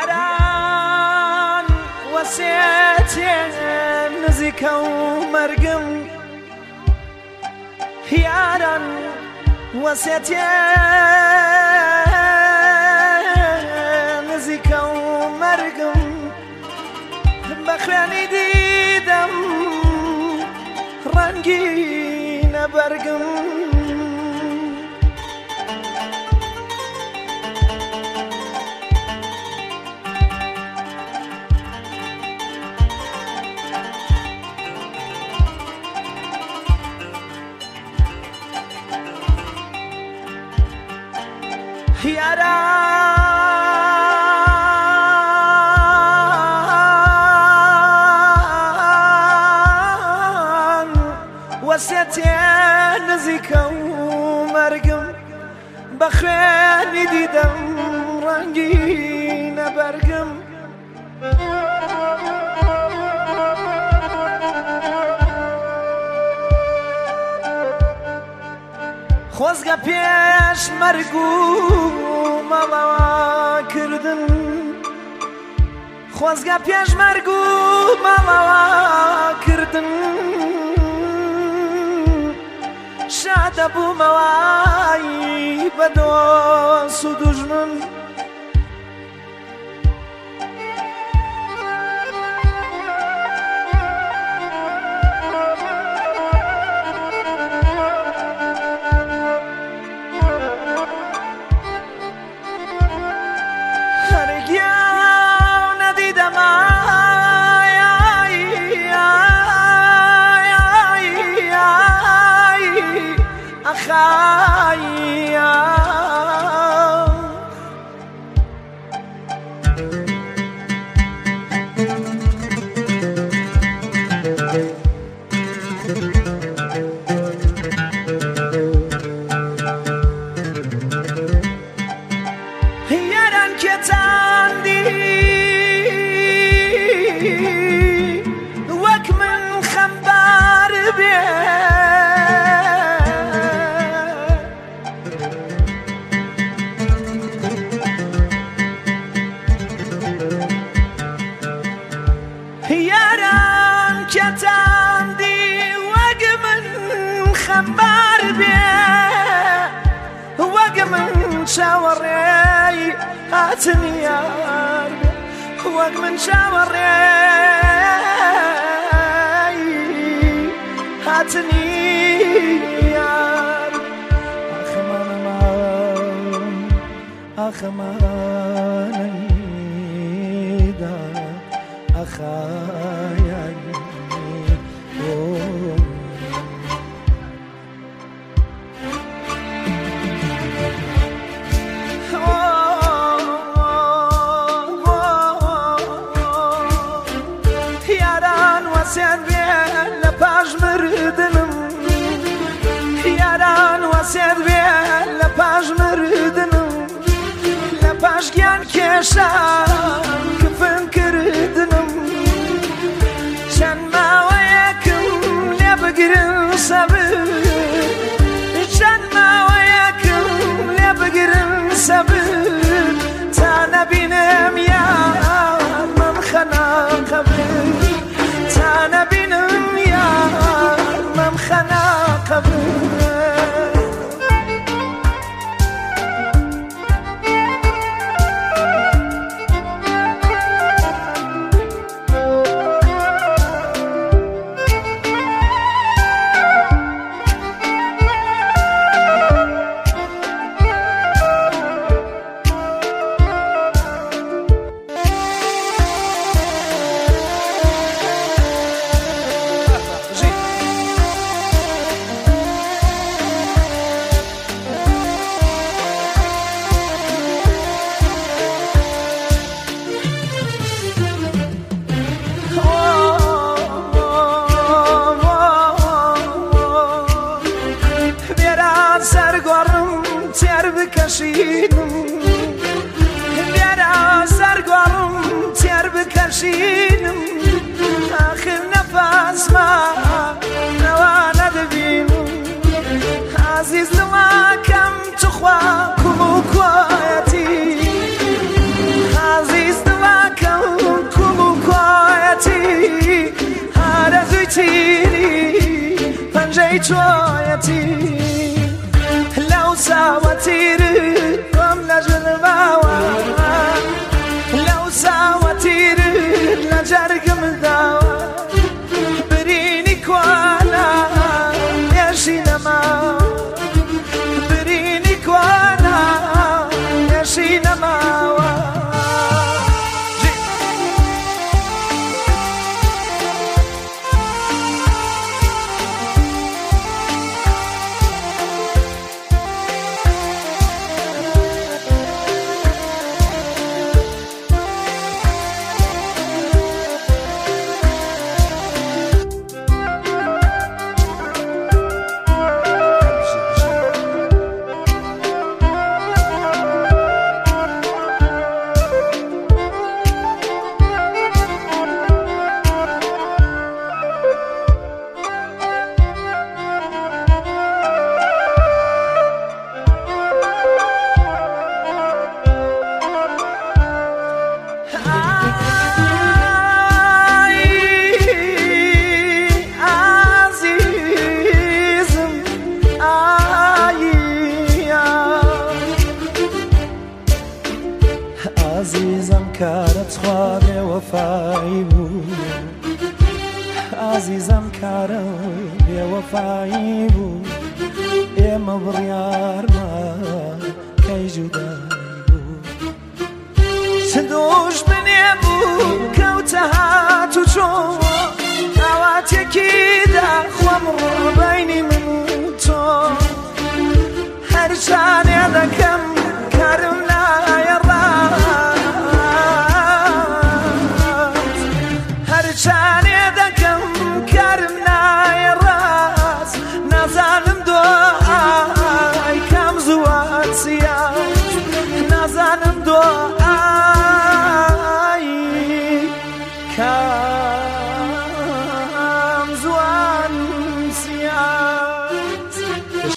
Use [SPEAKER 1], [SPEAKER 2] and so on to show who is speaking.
[SPEAKER 1] یاران وەسێتێن نزیکە و مەرگم یاران وەسێتێن نزیکە و مەرگم بە خوێنی دیدەم ڕەنگینە بەرگم یاران وەسێتێن نزیکە و مەرگم بە خوێنی دیدەم ڕەنگینە بەرگم خۆزگە پێش مەرگ و مەڵەوە کردن خۆزگە پێش مەرگ و مەڵەوە کردن شادە بوومەوەی بە دۆست و دوژمن یاران کێتاندی وەک من خەمبار بێ یاران کێتاندی وەک من خەمبار بێ وەک من چاوەڕێی هاتن یار وەک من چاوەڕێی هاتن یار ئەخەمانەیدا ئەخایانی وەسێت بێ لە پاش مردنم یاران وەسێت بێ لە پاش مردنم لە پاش گیان کێشان کفن کردنم چەند ماوەیەکم لێ بگرن سەبر چەند ماوەیەکم لێ بگرن سەبر تا نەبینم یار مەمخەنا قەبر تا نبینم یار مەمخەنا قەبر بکشیدم بیارە سەرگۆڕم تێر بکەشیدم آخر نەفاسما نەوا نەدەبینم عزیز لەواکەم توخوا کوم و کوایەتی عزیز لەوا چۆیەتی لەو ساوەتیر ئەم لە ژنماوە لەو ساوەتیر لە جەرگم داوە برینی کوانە نێشی نەماوە برینی کوانە نێشی نەماوە عزیزم کارت خواه بێوەفایی بوو عزیزم کارە بێوەفایی بوو ئێمە بڕیارمان کەی جودایی بوو چ دوژمنێ بوو کەوتە هات و چۆن ئاواتێکیدا خۆم ڕۆبەینی من و تۆ هەرچانێ دەکەم کارم نایە هەرچانێ دەکەم کارم نایە ڕاست نازانم دۆ ئای کام زووە چیە نازانم دۆ